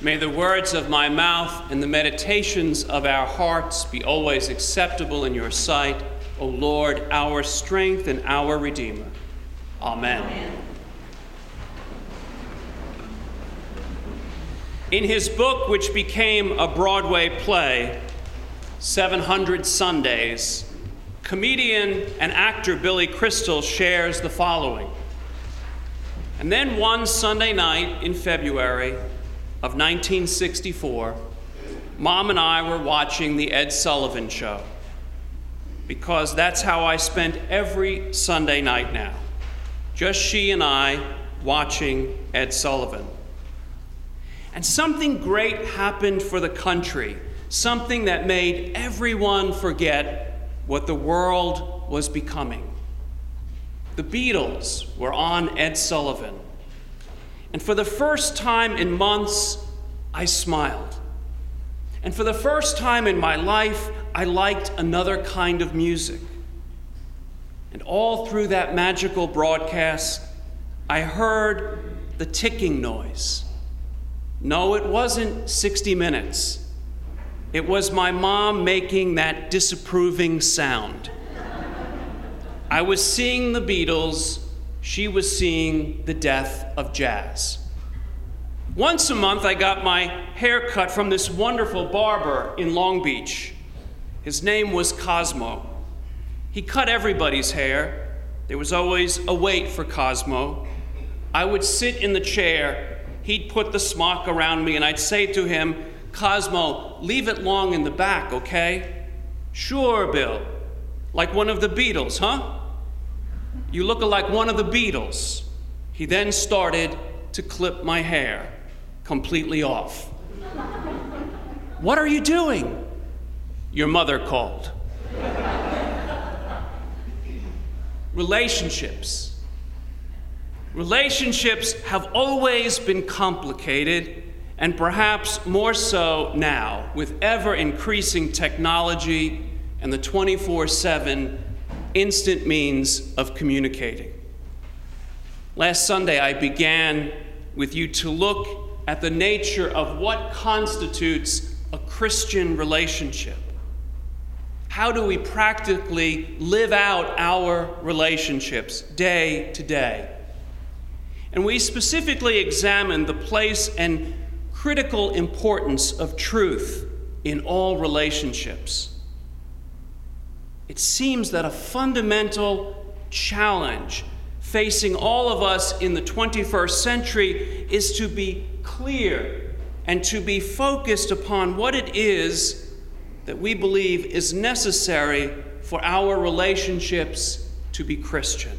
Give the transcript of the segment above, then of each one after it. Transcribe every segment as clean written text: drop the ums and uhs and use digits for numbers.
May the words of my mouth and the meditations of our hearts be always acceptable in your sight, O Lord, our strength and our Redeemer. Amen. Amen. In his book, which became a Broadway play, 700 Sundays, comedian and actor Billy Crystal shares the following. And then one Sunday night in February of 1964, Mom and I were watching the Ed Sullivan Show, because that's how I spent every Sunday night now, just she and I watching Ed Sullivan. And something great happened for the country, something that made everyone forget what the world was becoming. The Beatles were on Ed Sullivan. And for the first time in months, I smiled. And for the first time in my life, I liked another kind of music. And all through that magical broadcast, I heard the ticking noise. No, it wasn't 60 Minutes. It was my mom making that disapproving sound. I was seeing the Beatles. She was seeing the death of jazz. Once a month, I got my hair cut from this wonderful barber in Long Beach. His name was Cosmo. He cut everybody's hair. There was always a wait for Cosmo. I would sit in the chair. He'd put the smock around me, and I'd say to him, "Cosmo, leave it long in the back, okay?" "Sure, Bill. Like one of the Beatles, huh?" "You look like one of the Beatles." He then started to clip my hair completely off. "What are you doing?" "Your mother called." Relationships. Relationships have always been complicated, and perhaps more so now, with ever-increasing technology and the 24/7 instant means of communicating. Last Sunday, I began with you to look at the nature of what constitutes a Christian relationship. How do we practically live out our relationships day to day? And we specifically examined the place and critical importance of truth in all relationships. It seems that a fundamental challenge facing all of us in the 21st century is to be clear and to be focused upon what it is that we believe is necessary for our relationships to be Christian.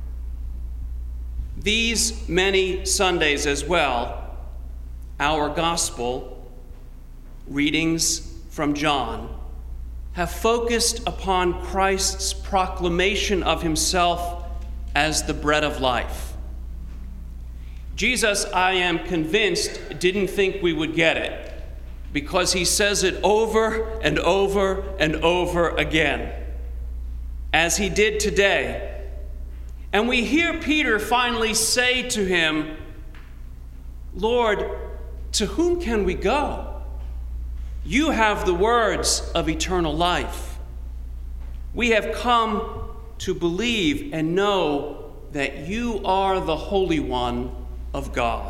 These many Sundays as well, our gospel readings from John have focused upon Christ's proclamation of himself as the bread of life. Jesus, I am convinced, didn't think we would get it, because he says it over and over and over again, as he did today. And we hear Peter finally say to him, "Lord, to whom can we go? You have the words of eternal life. We have come to believe and know that you are the Holy One of God."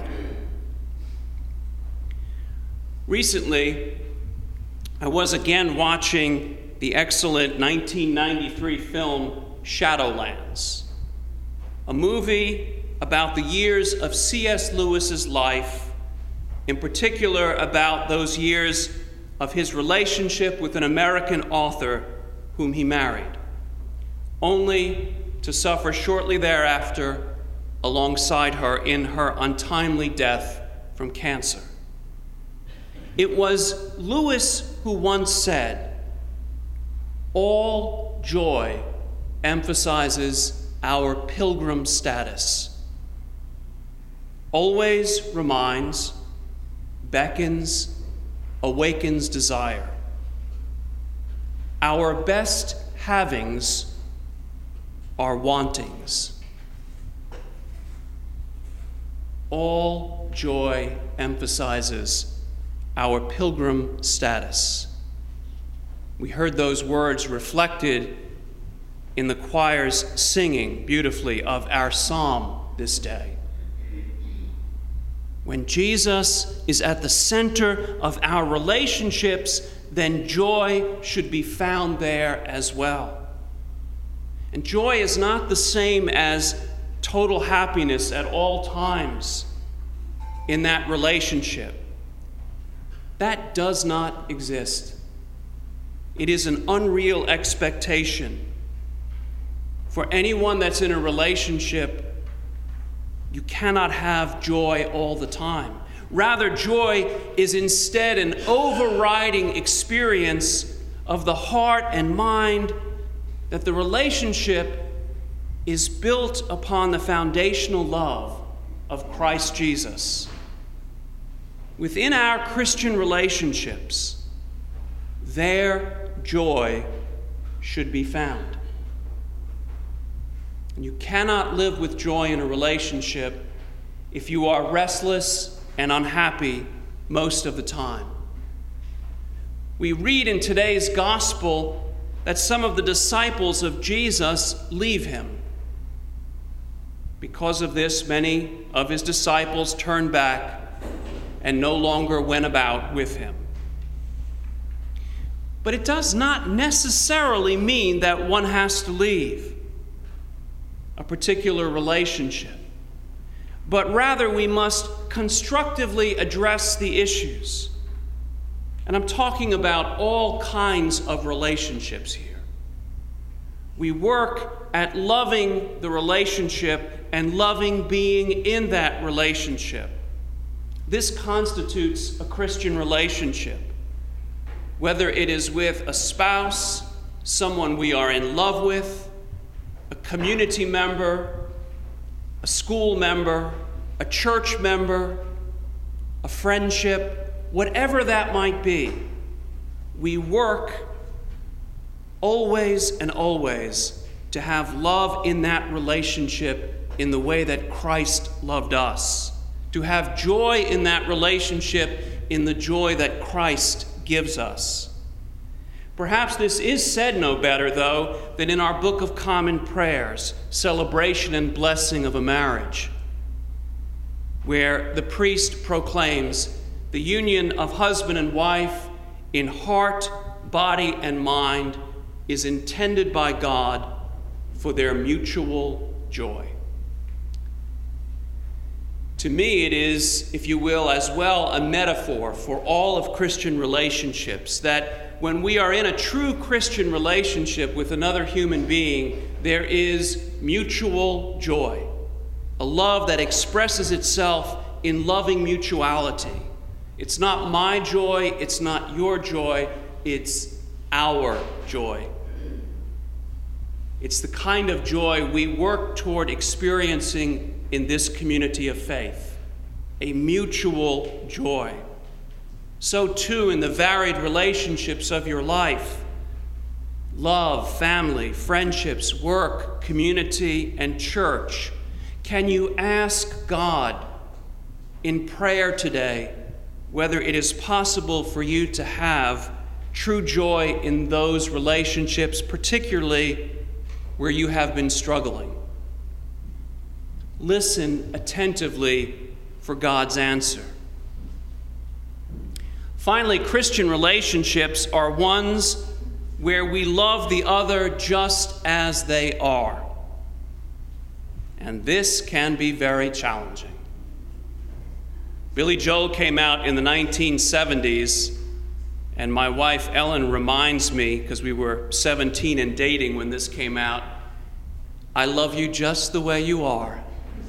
Recently, I was again watching the excellent 1993 film Shadowlands, a movie about the years of C.S. Lewis's life, in particular about those years of his relationship with an American author whom he married, only to suffer shortly thereafter alongside her in her untimely death from cancer. It was Lewis who once said, "All joy emphasizes our pilgrim status, always reminds, beckons, awakens desire. Our best havings are wantings." All joy emphasizes our pilgrim status. We heard those words reflected in the choir's singing beautifully of our psalm this day. When Jesus is at the center of our relationships, then joy should be found there as well. And joy is not the same as total happiness at all times in that relationship. That does not exist. It is an unreal expectation. For anyone that's in a relationship, you cannot have joy all the time. Rather, joy is instead an overriding experience of the heart and mind that the relationship is built upon the foundational love of Christ Jesus. Within our Christian relationships, their joy should be found. And you cannot live with joy in a relationship if you are restless and unhappy most of the time. We read in today's gospel that some of the disciples of Jesus leave him. Because of this, many of his disciples turned back and no longer went about with him. But it does not necessarily mean that one has to leave a particular relationship, but rather we must constructively address the issues. And I'm talking about all kinds of relationships here. We work at loving the relationship and loving being in that relationship. This constitutes a Christian relationship, whether it is with a spouse, someone we are in love with, a community member, a school member, a church member, a friendship, whatever that might be. We work always and always to have love in that relationship in the way that Christ loved us, to have joy in that relationship in the joy that Christ gives us. Perhaps this is said no better, though, than in our Book of Common Prayers, Celebration and Blessing of a Marriage, where the priest proclaims the union of husband and wife in heart, body, and mind is intended by God for their mutual joy. To me, it is, if you will, as well a metaphor for all of Christian relationships, that when we are in a true Christian relationship with another human being, there is mutual joy, a love that expresses itself in loving mutuality. It's not my joy, it's not your joy, it's our joy. It's the kind of joy we work toward experiencing in this community of faith, a mutual joy. So too in the varied relationships of your life, love, family, friendships, work, community, and church. Can you ask God in prayer today whether it is possible for you to have true joy in those relationships, particularly where you have been struggling? Listen attentively for God's answer. Finally, Christian relationships are ones where we love the other just as they are. And this can be very challenging. Billy Joel came out in the 1970s, and my wife Ellen reminds me, because we were 17 and dating when this came out, I love you just the way you are.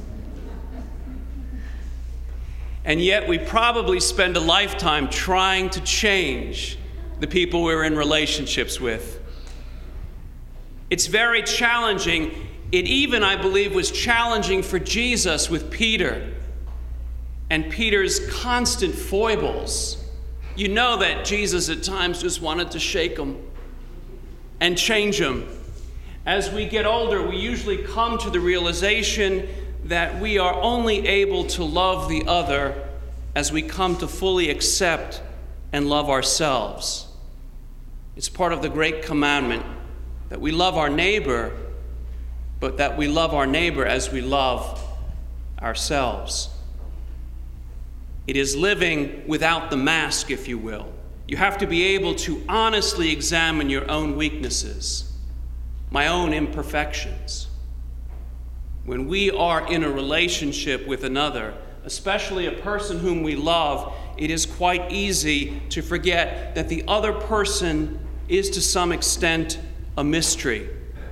And yet we probably spend a lifetime trying to change the people we're in relationships with. It's very challenging. It even, I believe, was challenging for Jesus with Peter and Peter's constant foibles. You know that Jesus at times just wanted to shake him and change him. As we get older, we usually come to the realization that we are only able to love the other as we come to fully accept and love ourselves. It's part of the great commandment that we love our neighbor, but that we love our neighbor as we love ourselves. It is living without the mask, if you will. You have to be able to honestly examine your own weaknesses, my own imperfections. When we are in a relationship with another, especially a person whom we love, it is quite easy to forget that the other person is to some extent a mystery.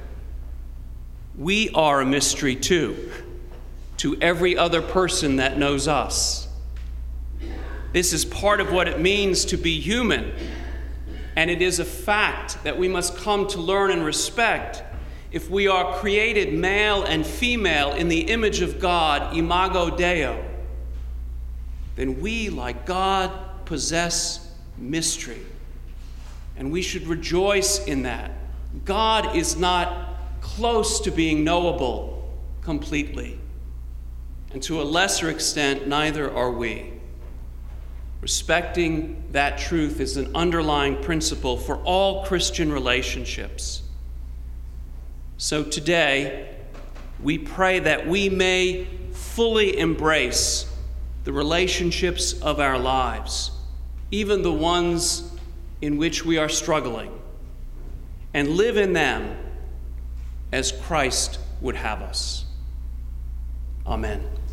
We are a mystery too, to every other person that knows us. This is part of what it means to be human, and it is a fact that we must come to learn and respect. If we are created male and female in the image of God, imago Dei, then we, like God, possess mystery. And we should rejoice in that. God is not close to being knowable completely. And to a lesser extent, neither are we. Respecting that truth is an underlying principle for all Christian relationships. So today, we pray that we may fully embrace the relationships of our lives, even the ones in which we are struggling, and live in them as Christ would have us. Amen.